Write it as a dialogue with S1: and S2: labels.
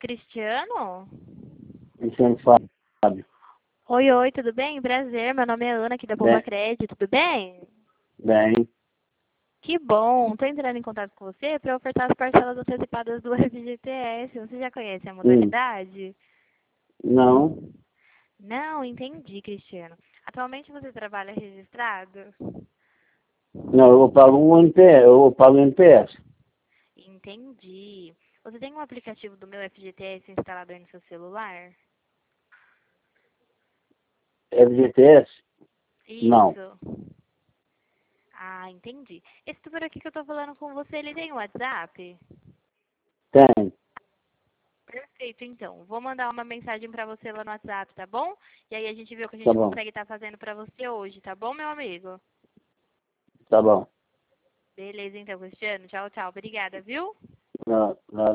S1: Cristiano?
S2: Cristiano Fábio.
S1: Oi, tudo bem? Prazer, meu nome é Ana, aqui da Poupa
S2: Bem,
S1: Crédito, tudo bem?
S2: bem.
S1: Que bom, estou entrando em contato com você para ofertar as parcelas antecipadas do FGTS. Você já conhece a
S2: Hum,
S1: modalidade?
S2: não,
S1: Não, entendi, Cristiano. Atualmente você trabalha registrado?
S2: não, eu pago um NPS, eu pago NPS.
S1: Entendi. Você tem um aplicativo do meu FGTS instalado aí no seu celular?
S2: FGTS? Não,
S1: Isso. Ah, entendi. Esse número aqui que eu estou falando com você, ele tem WhatsApp?
S2: tem,
S1: Perfeito, então. Vou mandar uma mensagem para você lá no WhatsApp, tá bom? E aí a gente vê o que a
S2: tá
S1: gente
S2: bom,
S1: consegue estar fazendo para você hoje, tá bom, meu amigo?
S2: tá bom.
S1: Beleza, então, Cristiano. Tchau, tchau. Obrigada, viu?
S2: Não, não.